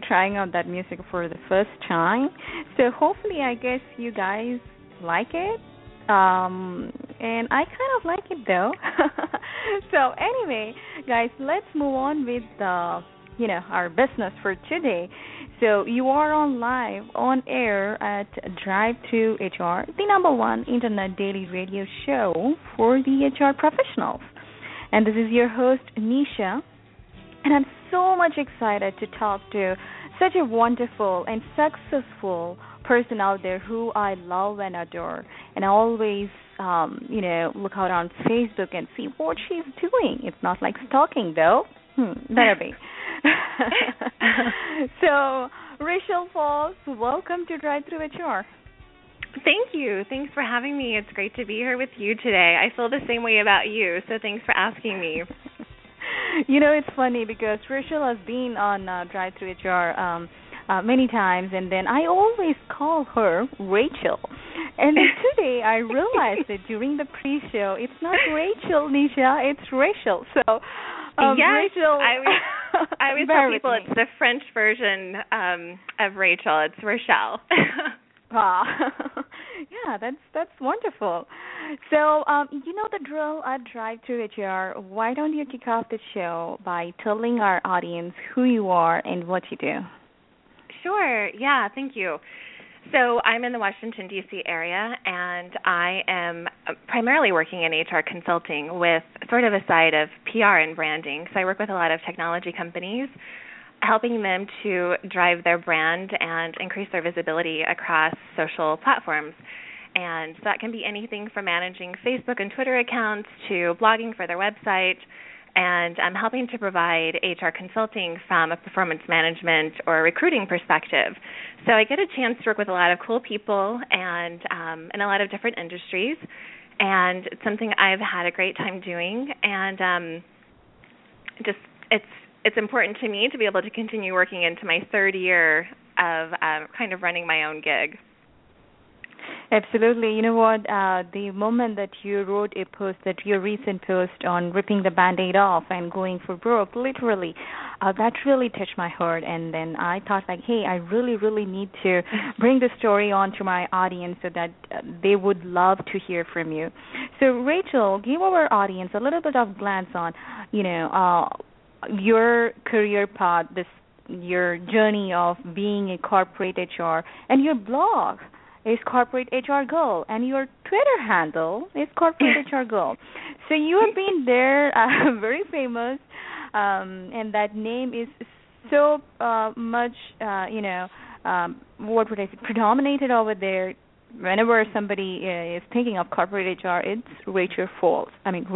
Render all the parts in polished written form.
trying out that music for the first time. So hopefully, I guess you guys like it. And I kind of like it though. So anyway, guys, let's move on with our business for today. So you are on live on air at Drive to HR, the number one internet daily radio show for the HR professionals. And this is your host Nisha, and I'm so much excited to talk to such a wonderful and successful person out there who I love and adore. And I always, look out on Facebook and see what she's doing. It's not like stalking, though. Better be. So, Rachel Falls, welcome to Drive Through HR. Thank you. Thanks for having me. It's great to be here with you today. I feel the same way about you, so thanks for asking me. It's funny because Rachel has been on Drive Through HR many times, and then I always call her Rachel. And then today I realized that during the pre-show, it's not Rachel, Nisha, it's Rachel. So, yes, Rachel, I always tell people it's the French version of Rachel. It's Rochelle. Yeah, that's wonderful. So, you know the drill at Drive to HR. Why don't you kick off the show by telling our audience who you are and what you do? Sure. Yeah, thank you. So I'm in the Washington, D.C. area, and I am primarily working in HR consulting with sort of a side of PR and branding. So I work with a lot of technology companies, helping them to drive their brand and increase their visibility across social platforms. And so that can be anything from managing Facebook and Twitter accounts to blogging for their website. And I'm helping to provide HR consulting from a performance management or recruiting perspective. So I get a chance to work with a lot of cool people and in a lot of different industries. And it's something I've had a great time doing. And it's important to me to be able to continue working into my third year of kind of running my own gig. Absolutely. You know what? The moment that you wrote a post, your recent post on ripping the Band-Aid off and going for broke, literally, that really touched my heart. And then I thought, like, hey, I really, really need to bring the story on to my audience so that they would love to hear from you. So, Rachel, give our audience a little bit of glance on, your career path, your journey of being a corporate HR, and your blog is Corporate HR Girl, and your Twitter handle is Corporate HR Girl. So you have been there, very famous, and that name is so much, what would I say, predominated over there. Whenever somebody is thinking of corporate HR, it's Rachel Falls.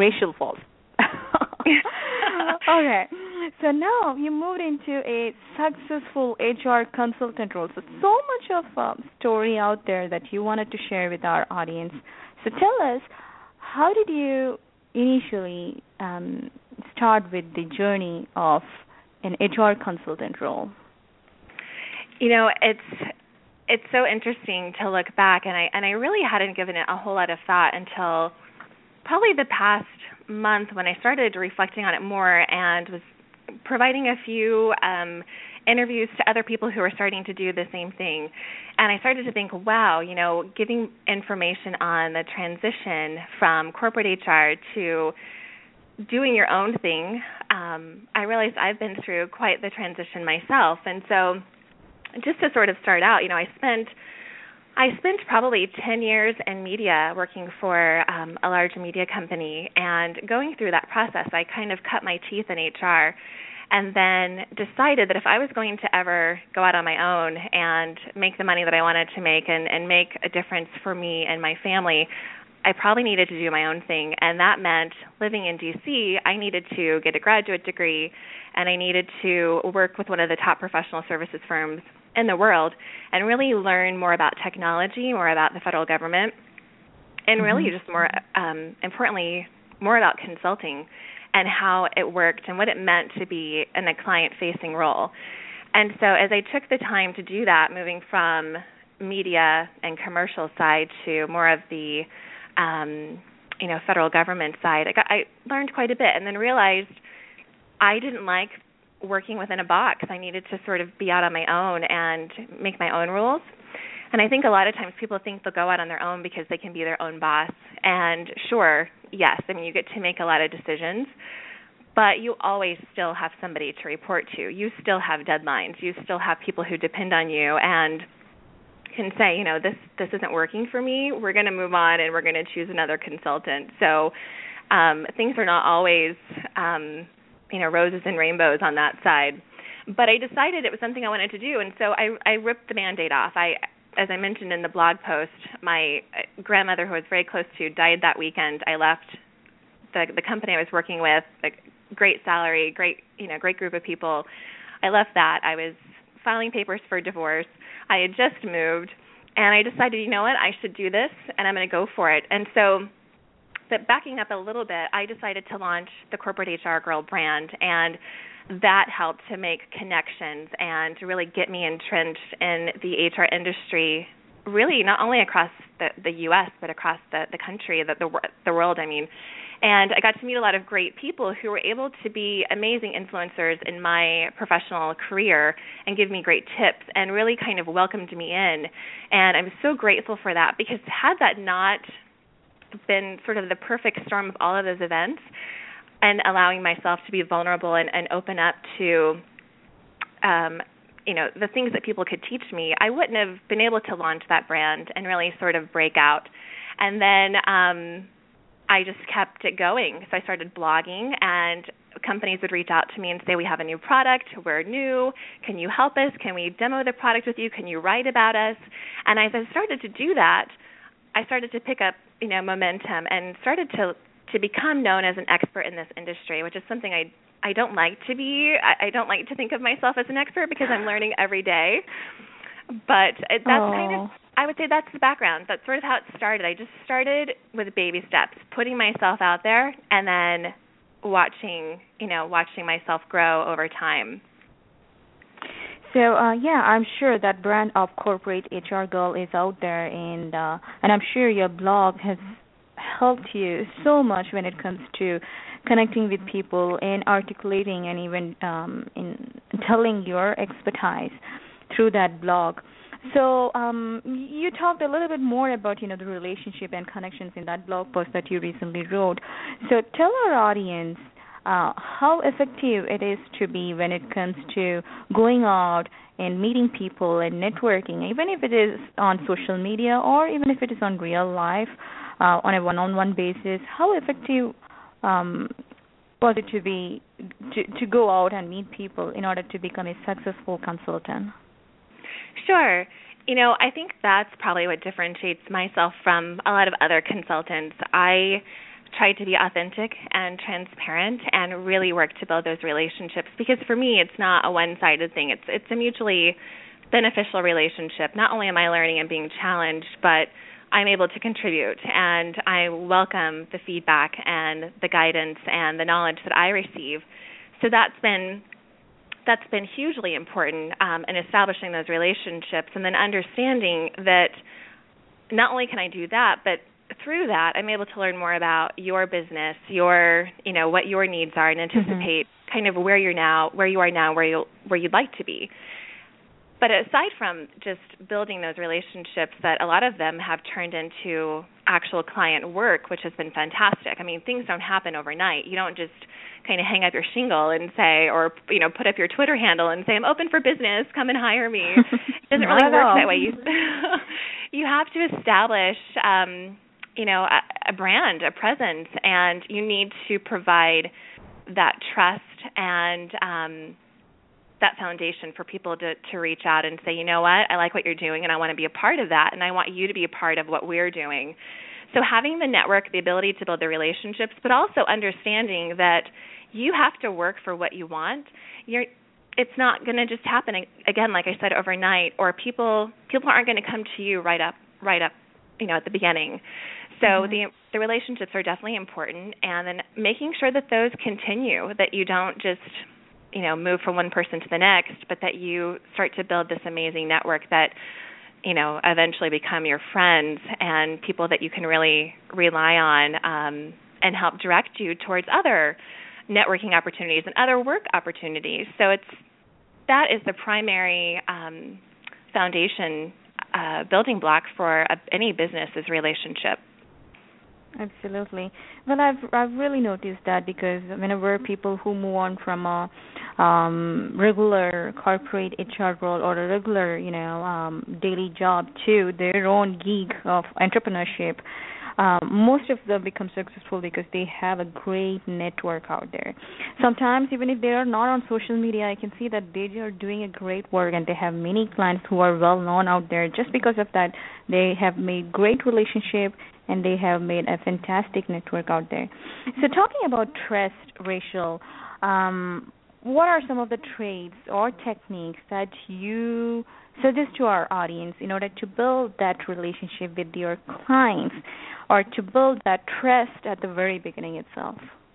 Okay. So now you moved into a successful HR consultant role. So much of story out there that you wanted to share with our audience. So tell us, how did you initially start with the journey of an HR consultant role? It's so interesting to look back, and I really hadn't given it a whole lot of thought until probably the past month when I started reflecting on it more and was providing a few interviews to other people who are starting to do the same thing. And I started to think, wow, giving information on the transition from corporate HR to doing your own thing, I realized I've been through quite the transition myself. And so just to sort of start out, I spent probably 10 years in media working for a large media company, and going through that process, I kind of cut my teeth in HR and then decided that if I was going to ever go out on my own and make the money that I wanted to make and make a difference for me and my family, I probably needed to do my own thing. And that meant living in D.C., I needed to get a graduate degree, and I needed to work with one of the top professional services firms in the world and really learn more about technology, more about the federal government, and really just more importantly, more about consulting and how it worked and what it meant to be in a client-facing role. And so as I took the time to do that, moving from media and commercial side to more of the federal government side, I learned quite a bit, and then realized I didn't like working within a box. I needed to sort of be out on my own and make my own rules. And I think a lot of times people think they'll go out on their own because they can be their own boss. And sure, yes, I mean, you get to make a lot of decisions, but you always still have somebody to report to. You still have deadlines. You still have people who depend on you and can say, you know, this isn't working for me. We're going to move on and we're going to choose another consultant. So things are not always, roses and rainbows on that side. But I decided it was something I wanted to do, and so I ripped the Band-Aid off. As I mentioned in the blog post, my grandmother, who I was very close to, died that weekend. I left the company I was working with, a great salary, great group of people. I left that. I was filing papers for divorce. I had just moved, and I decided, you know what, I should do this, and I'm going to go for it. And so, but backing up a little bit, I decided to launch the Corporate HR Girl brand, and that helped to make connections and to really get me entrenched in the HR industry, really not only across the U.S., but across the country, the world, I mean. And I got to meet a lot of great people who were able to be amazing influencers in my professional career and give me great tips and really kind of welcomed me in. And I'm so grateful for that, because had that not been sort of the perfect storm of all of those events and allowing myself to be vulnerable and open up to the things that people could teach me, I wouldn't have been able to launch that brand and really sort of break out. And then I just kept it going. So I started blogging, and companies would reach out to me and say, we have a new product, we're new, can you help us? Can we demo the product with you? Can you write about us? And as I started to do that, I started to pick up, momentum and started to become known as an expert in this industry, which is something I don't like to be. I don't like to think of myself as an expert because I'm learning every day. But that's kind of, I would say that's the background. That's sort of how it started. I just started with baby steps, putting myself out there and then watching myself grow over time. So, I'm sure that brand of Corporate HR Girl is out there, and I'm sure your blog has helped you so much when it comes to connecting with people and articulating and even in telling your expertise through that blog. So you talked a little bit more about, the relationship and connections in that blog post that you recently wrote. So tell our audience how effective it is to be when it comes to going out and meeting people and networking, even if it is on social media or even if it is on real life, on a one-on-one basis. How effective was it to go out and meet people in order to become a successful consultant? Sure. I think that's probably what differentiates myself from a lot of other consultants. I try to be authentic and transparent and really work to build those relationships, because for me it's not a one-sided thing. It's a mutually beneficial relationship. Not only am I learning and being challenged, but I'm able to contribute, and I welcome the feedback and the guidance and the knowledge that I receive. So that's been hugely important in establishing those relationships, and then understanding that not only can I do that, but through that I'm able to learn more about your business, what your needs are, and anticipate kind of where you are now, where you'd like to be. But aside from just building those relationships, that a lot of them have turned into actual client work, which has been fantastic. I mean, things don't happen overnight. You don't just kind of hang up your shingle and say, or put up your Twitter handle and say, I'm open for business, come and hire me. It doesn't really work that way. You have to establish, a brand, a presence, and you need to provide that trust and that foundation for people to reach out and say, you know what, I like what you're doing and I want to be a part of that, and I want you to be a part of what we're doing. So having the network, the ability to build the relationships, but also understanding that you have to work for what you want. It's not going to just happen, again, like I said, overnight, or people aren't going to come to you right up, at the beginning. So the relationships are definitely important, and then making sure that those continue, that you don't just move from one person to the next, but that you start to build this amazing network that, eventually become your friends and people that you can really rely on and help direct you towards other, networking opportunities and other work opportunities. So that is the primary foundation building block for any business is relationship. Absolutely. Well, I've really noticed that because whenever people who move on from a regular corporate HR role or a regular, daily job to their own gig of entrepreneurship, most of them become successful because they have a great network out there. Sometimes, even if they are not on social media, I can see that they are doing a great work and they have many clients who are well known out there. Just because of that, they have made great relationship and they have made a fantastic network out there. So, talking about trust, Rachel, what are some of the traits or techniques that you suggest to our audience in order to build that relationship with your clients or to build that trust at the very beginning itself?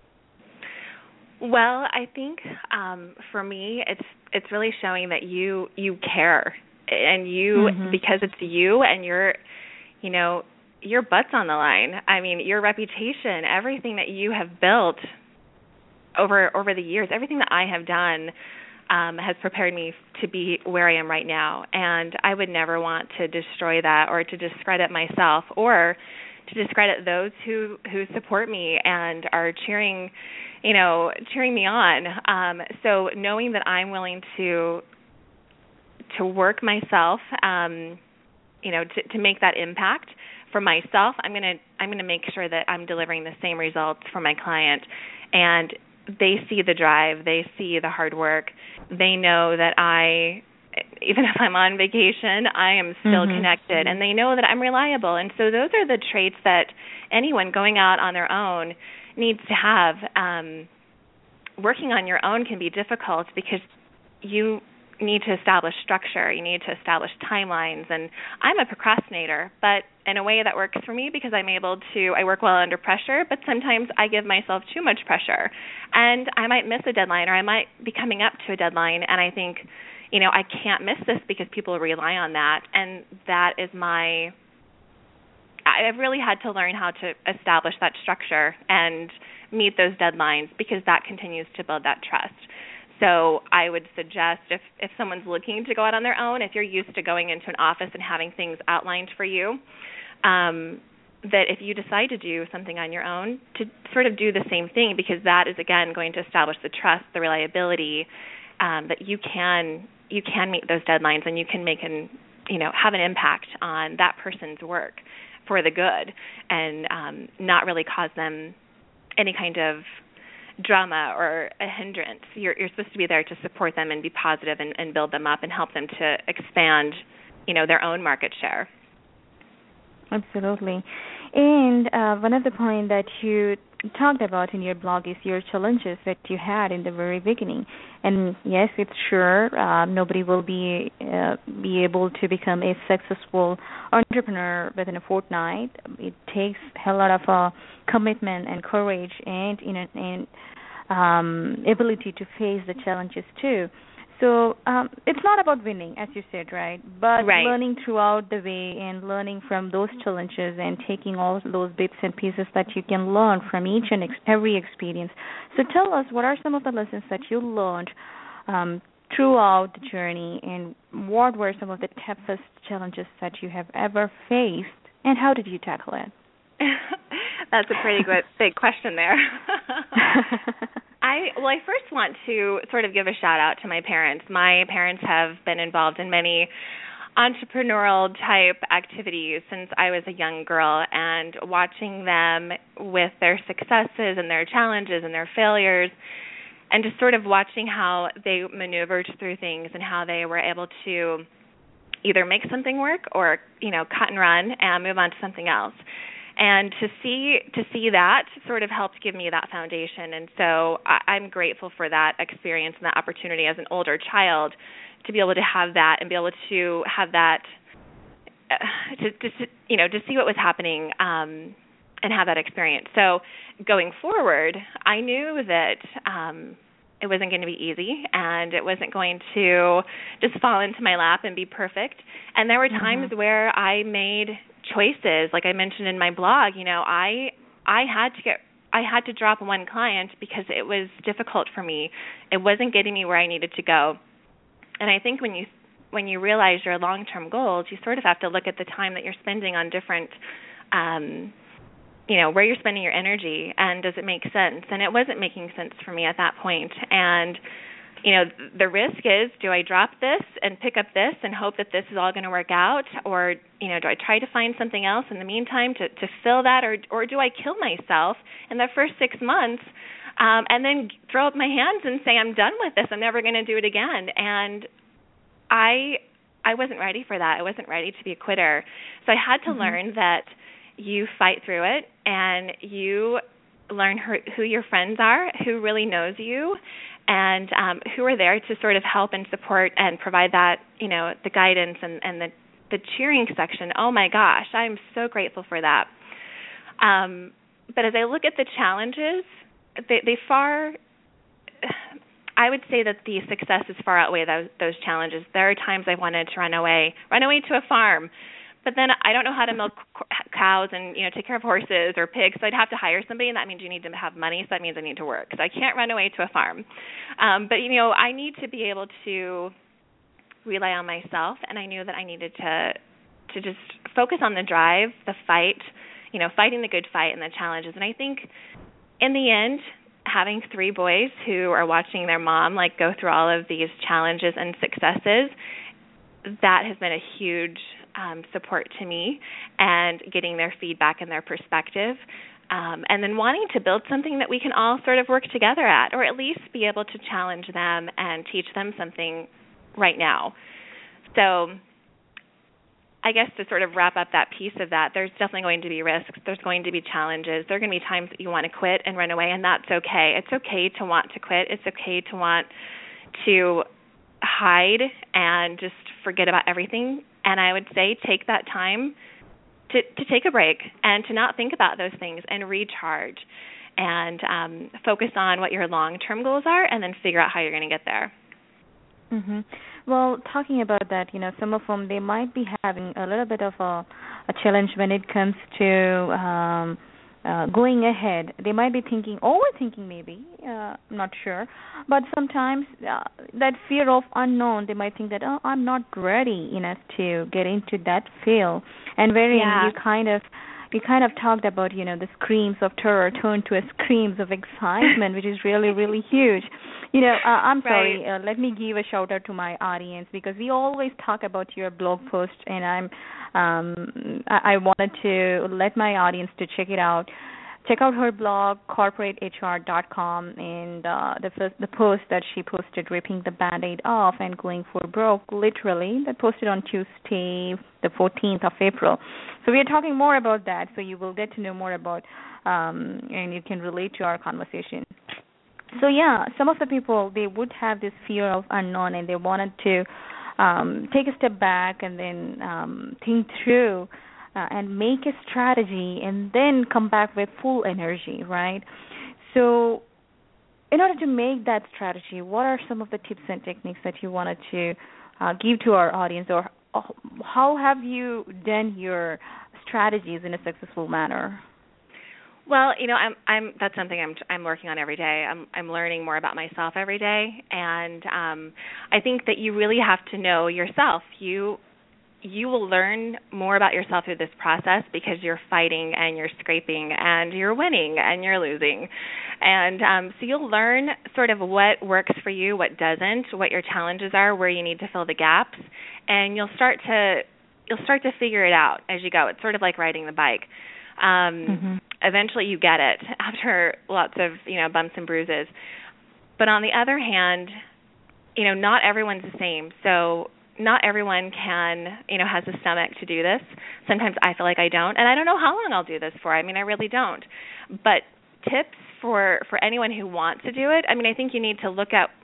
Well, I think for me, it's really showing that you care, and you because it's you and your butt's on the line. I mean, your reputation, everything that you have built over the years, everything that I have done has prepared me to be where I am right now. And I would never want to destroy that or to discredit myself or to discredit those who support me and are cheering me on. So knowing that I'm willing to work myself, to make that impact for myself, I'm gonna make sure that I'm delivering the same results for my client, and they see the drive, they see the hard work, they know that even if I'm on vacation, I am still connected, and they know that I'm reliable. And so those are the traits that anyone going out on their own needs to have. Working on your own can be difficult because you need to establish structure, you need to establish timelines, and I'm a procrastinator, but in a way that works for me because I work well under pressure, but sometimes I give myself too much pressure, and I might miss a deadline or I might be coming up to a deadline, and I think, I can't miss this because people rely on that, and that is I've really had to learn how to establish that structure and meet those deadlines because that continues to build that trust. So I would suggest if someone's looking to go out on their own, if you're used to going into an office and having things outlined for you, that if you decide to do something on your own, to sort of do the same thing, because that is, again, going to establish the trust, the reliability, that you can meet those deadlines and you can have an impact on that person's work for the good and not really cause them any kind of drama or a hindrance. You're supposed to be there to support them and be positive and build them up and help them to expand, their own market share. Absolutely. And one of the points that you talked about in your blog is your challenges that you had in the very beginning. And yes, it's sure nobody will be able to become a successful entrepreneur within a fortnight. It takes a lot of commitment and courage and ability to face the challenges too. So it's not about winning, as you said, right? But learning throughout the way and learning from those challenges and taking all those bits and pieces that you can learn from each and every experience. So tell us, what are some of the lessons that you learned throughout the journey, and what were some of the toughest challenges that you have ever faced, and how did you tackle it? That's a pretty big question there. I first want to sort of give a shout out to my parents. My parents have been involved in many entrepreneurial type activities since I was a young girl, and watching them with their successes and their challenges and their failures, and just sort of watching how they maneuvered through things and how they were able to either make something work or, cut and run and move on to something else. And to see that sort of helped give me that foundation. And so I'm grateful for that experience and that opportunity as an older child to be able to have that and be able to have that, to see what was happening and have that experience. So going forward, I knew that it wasn't going to be easy and it wasn't going to just fall into my lap and be perfect. And there were times where I made choices, like I mentioned in my blog. I I had to drop one client because it was difficult for me. It wasn't getting me where I needed to go. And I think when you realize your long-term goals, you sort of have to look at the time that you're spending on different where you're spending your energy, and does it make sense? And it wasn't making sense for me at that point. And the risk is, do I drop this and pick up this and hope that this is all going to work out, or do I try to find something else in the meantime to fill that, or do I kill myself in the first 6 months and then throw up my hands and say, I'm done with this, I'm never going to do it again? And I wasn't ready for that. I wasn't ready to be a quitter. So I had to learn that you fight through it, and you learn who your friends are, who really knows you, and who are there to sort of help and support and provide that, the guidance and the cheering section. Oh my gosh, I'm so grateful for that. But as I look at the challenges, they far, I would say that the successes far outweigh those challenges. There are times I wanted to run away to a farm. But then I don't know how to milk cows and, take care of horses or pigs, so I'd have to hire somebody, and that means you need to have money, so that means I need to work. So I can't run away to a farm. But, I need to be able to rely on myself, and I knew that I needed to just focus on the drive, the fight, fighting the good fight and the challenges. And I think in the end, having 3 boys who are watching their mom, go through all of these challenges and successes, that has been a huge support to me, and getting their feedback and their perspective, and then wanting to build something that we can all sort of work together at, or at least be able to challenge them and teach them something right now. So I guess to sort of wrap up that piece of that, there's definitely going to be risks. There's going to be challenges. There are going to be times that you want to quit and run away, and that's okay. It's okay to want to quit. It's okay to want to hide and just forget about everything. And I would say take that time to take a break and to not think about those things and recharge and focus on what your long-term goals are, and then figure out how you're going to get there. Mm-hmm. Well, talking about that, some of them, they might be having a little bit of a challenge when it comes to going ahead. They might be overthinking maybe, I'm not sure. But sometimes that fear of unknown, they might think that, I'm not ready enough to get into that field. And wherein you kind of talked about, the screams of terror turned to screams of excitement, which is really, really huge. I'm sorry, let me give a shout out to my audience, because we always talk about your blog post, and I wanted to let my audience to check it out. Check out her blog, corporatehr.com, and the post that she posted, ripping the Band-Aid off and going for broke, literally, that posted on Tuesday, the 14th of April. So we are talking more about that, so you will get to know more about, and you can relate to our conversation. So yeah, some of the people, they would have this fear of unknown, and they wanted to take a step back and then think through and make a strategy, and then come back with full energy, right? So in order to make that strategy, what are some of the tips and techniques that you wanted to give to our audience, or how have you done your strategies in a successful manner? Well, that's something I'm working on every day. I'm learning more about myself every day, and I think that you really have to know yourself. You will learn more about yourself through this process, because you're fighting and you're scraping and you're winning and you're losing, and so you'll learn sort of what works for you, what doesn't, what your challenges are, where you need to fill the gaps, and you'll start to figure it out as you go. It's sort of like riding the bike. Eventually you get it after lots of, bumps and bruises. But on the other hand, not everyone's the same. So not everyone has the stomach to do this. Sometimes I feel like I don't, and I don't know how long I'll do this for. I really don't. But tips for anyone who wants to do it, I think you need to look at,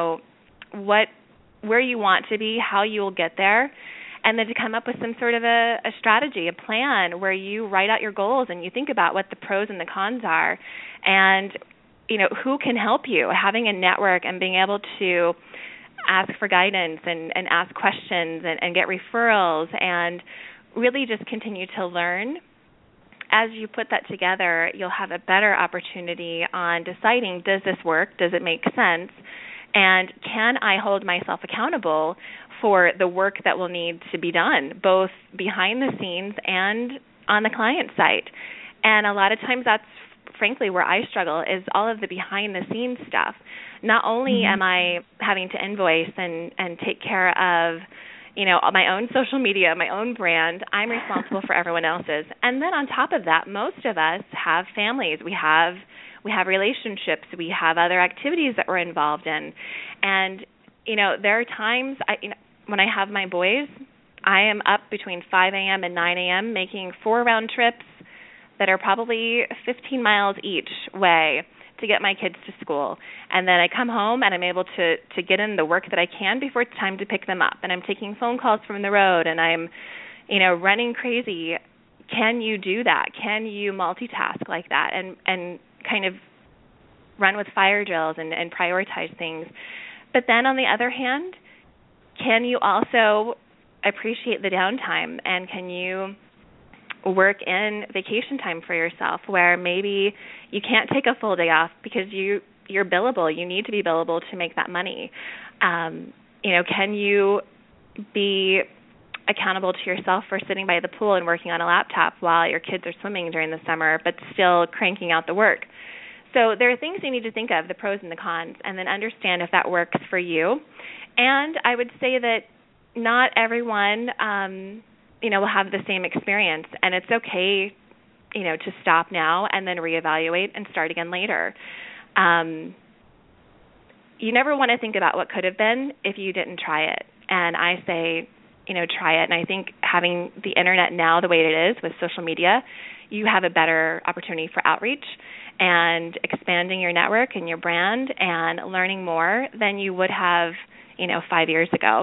where you want to be, how you will get there, and then to come up with some sort of a strategy, a plan where you write out your goals and you think about what the pros and the cons are, and who can help you. Having a network and being able to ask for guidance and ask questions and get referrals, and really just continue to learn as you put that together, you'll have a better opportunity on deciding, does this work? Does it make sense? And can I hold myself accountable for the work that will need to be done, both behind the scenes and on the client side? And a lot of times that's frankly where I struggle, is all of the behind the scenes stuff. Not only am I having to invoice and take care of, my own social media, my own brand, I'm responsible for everyone else's. And then on top of that, most of us have families. We have relationships. We have other activities that we're involved in. And, there are times when I have my boys, I am up between 5 a.m. and 9 a.m. making 4 round trips that are probably 15 miles each way to get my kids to school. And then I come home and I'm able to get in the work that I can before it's time to pick them up. And I'm taking phone calls from the road and I'm, running crazy. Can you do that? Can you multitask like that and kind of run with fire drills and prioritize things? But then on the other hand, can you also appreciate the downtime, and can you work in vacation time for yourself where maybe you can't take a full day off because you're billable. You need to be billable to make that money. Can you be accountable to yourself for sitting by the pool and working on a laptop while your kids are swimming during the summer but still cranking out the work? So there are things you need to think of, the pros and the cons, and then understand if that works for you. And I would say that not everyone will have the same experience, and it's okay, to stop now and then reevaluate and start again later. You never want to think about what could have been if you didn't try it. And I say, try it. And I think having the internet now the way it is with social media, you have a better opportunity for outreach and expanding your network and your brand and learning more than you would have, 5 years ago.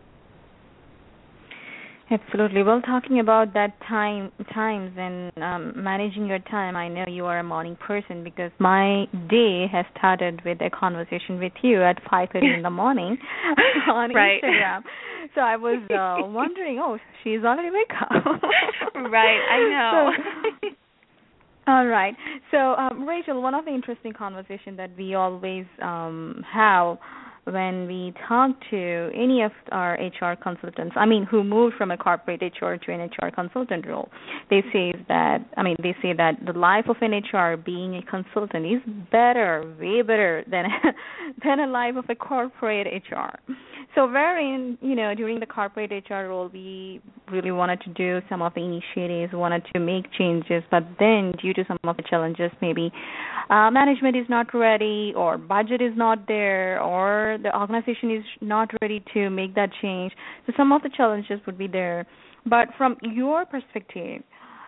Absolutely. Well, talking about that times and managing your time, I know you are a morning person because my day has started with a conversation with you at 5:30 in the morning on Instagram. So I was wondering, she's already wake up. Right, I know. All right. So, Rachel, one of the interesting conversations that we always have when we talk to any of our HR consultants, who moved from a corporate HR to an HR consultant role, they say that the life of an HR being a consultant is better, way better than a life of a corporate HR. So wherein, during the corporate HR role, we really wanted to do some of the initiatives, wanted to make changes, but then due to some of the challenges, maybe management is not ready or budget is not there or the organization is not ready to make that change. So some of the challenges would be there. But from your perspective,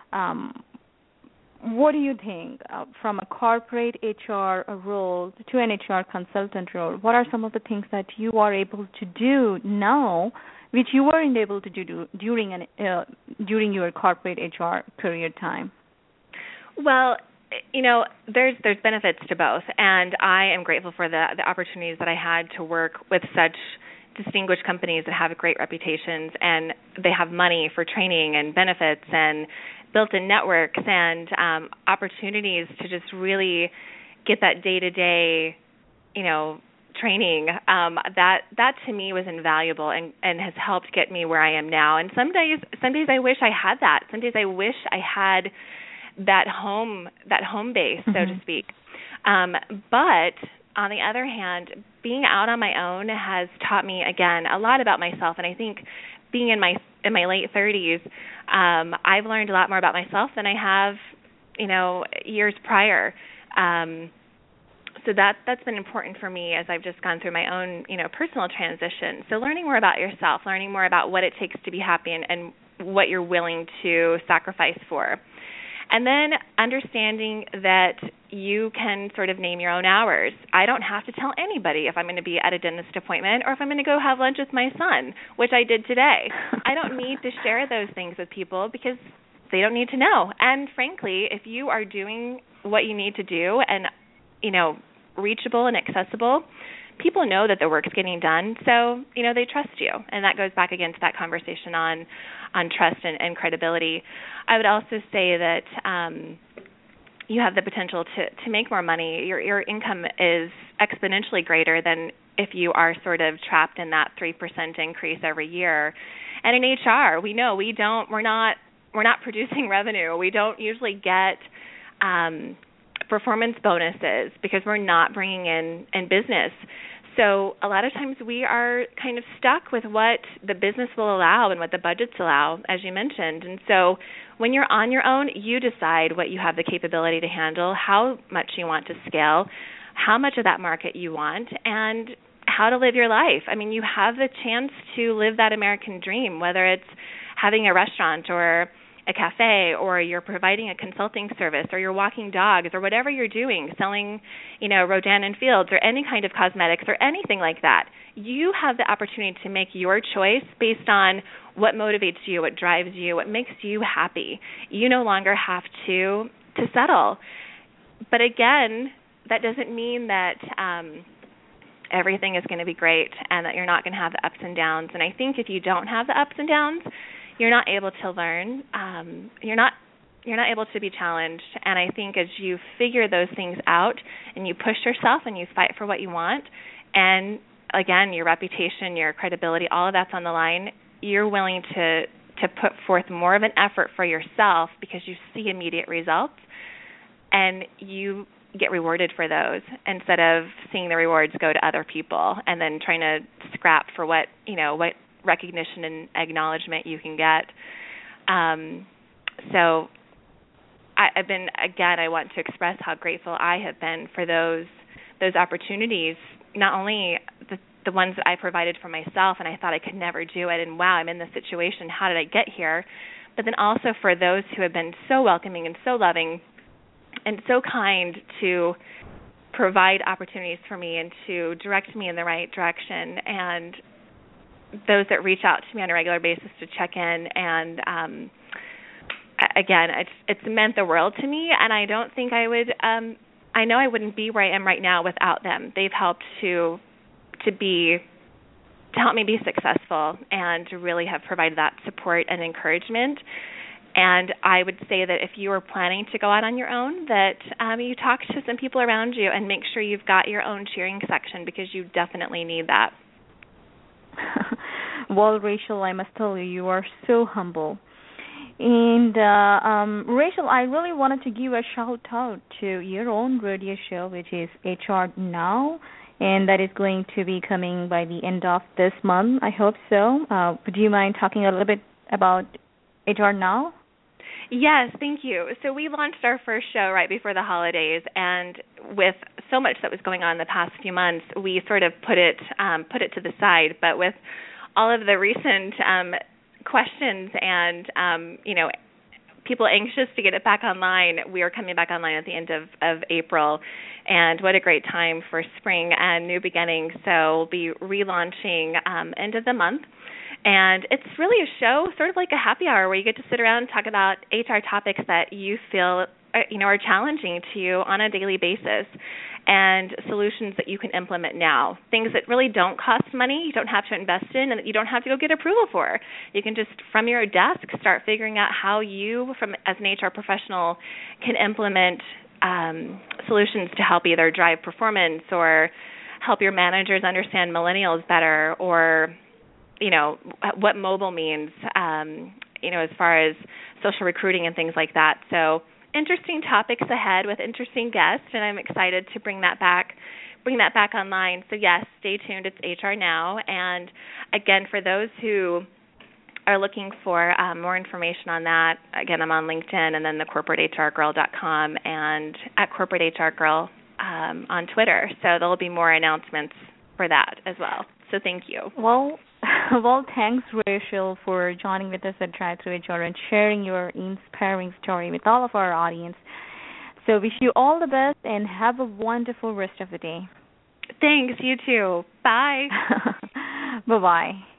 what do you think from a corporate HR role to an HR consultant role? What are some of the things that you are able to do now which you weren't able to do during your corporate HR career time? Well, there's benefits to both, and I am grateful for the opportunities that I had to work with such distinguished companies that have great reputations, and they have money for training and benefits and built-in networks and opportunities to just really get that day-to-day, training. That to me was invaluable and has helped get me where I am now. And some days I wish I had that. Some days I wish I had that home base, so to speak. But on the other hand, being out on my own has taught me, again, a lot about myself. And I think being in my late 30s, I've learned a lot more about myself than I have, years prior. So that's been important for me as I've just gone through my own, personal transition. So learning more about yourself, learning more about what it takes to be happy and what you're willing to sacrifice for. And then understanding that you can sort of name your own hours. I don't have to tell anybody if I'm going to be at a dentist appointment or if I'm going to go have lunch with my son, which I did today. I don't need to share those things with people because they don't need to know. And frankly, if you are doing what you need to do and, reachable and accessible, people know that the work's getting done, so they trust you, and that goes back again to that conversation on trust and credibility. I would also say that you have the potential to make more money. Your income is exponentially greater than if you are sort of trapped in that 3% increase every year. And in HR, we know we're not producing revenue. We don't usually get performance bonuses because we're not bringing in business. So a lot of times we are kind of stuck with what the business will allow and what the budgets allow, as you mentioned. And so when you're on your own, you decide what you have the capability to handle, how much you want to scale, how much of that market you want, and how to live your life. I mean, you have the chance to live that American dream, whether it's having a restaurant or a cafe, or you're providing a consulting service, or you're walking dogs, or whatever you're doing, selling, Rodan and Fields, or any kind of cosmetics, or anything like that. You have the opportunity to make your choice based on what motivates you, what drives you, what makes you happy. You no longer have to settle. But again, that doesn't mean that everything is going to be great and that you're not going to have the ups and downs. And I think if you don't have the ups and downs, you're not able to learn. You're not able to be challenged. And I think as you figure those things out and you push yourself and you fight for what you want, and again, your reputation, your credibility, all of that's on the line, you're willing to put forth more of an effort for yourself because you see immediate results, and you get rewarded for those instead of seeing the rewards go to other people and then trying to scrap for what recognition and acknowledgement you can get. So I want to express how grateful I have been for those opportunities, not only the ones that I provided for myself and I thought I could never do it, and wow, I'm in this situation, how did I get here? But then also for those who have been so welcoming and so loving and so kind to provide opportunities for me and to direct me in the right direction, and those that reach out to me on a regular basis to check in. And again, it's meant the world to me, and I don't think I would I know I wouldn't be where I am right now without them. They've helped to help me be successful and to really have provided that support and encouragement. And I would say that if you are planning to go out on your own, that you talk to some people around you and make sure you've got your own cheering section, because you definitely need that. Well, Rachel, I must tell you, you are so humble. And Rachel, I really wanted to give a shout out to your own radio show, which is HR Now, and that is going to be coming by the end of this month. I hope so. Would you mind talking a little bit about HR Now? Yes, thank you. So we launched our first show right before the holidays, and with so much that was going on the past few months, we sort of put it to the side. But with all of the recent questions and people anxious to get it back online, we are coming back online at the end of April. And what a great time for spring and new beginnings. So we'll be relaunching end of the month. And it's really a show, sort of like a happy hour, where you get to sit around and talk about HR topics that you feel are challenging to you on a daily basis, and solutions that you can implement now. Things that really don't cost money, you don't have to invest in, and that you don't have to go get approval for. You can just, from your desk, start figuring out how you, as an HR professional, can implement solutions to help either drive performance or help your managers understand millennials better, or what mobile means, as far as social recruiting and things like that. So interesting topics ahead with interesting guests, and I'm excited to bring that back online. So yes, stay tuned. It's HR Now. And again, for those who are looking for more information on that, again, I'm on LinkedIn, and then the corporatehrgirl.com, and at corporatehrgirl on Twitter. So there will be more announcements for that as well. So thank you. Well, thanks, Rachel, for joining with us at Drive Through HR and sharing your inspiring story with all of our audience. So wish you all the best and have a wonderful rest of the day. Thanks, you too. Bye. Bye-bye.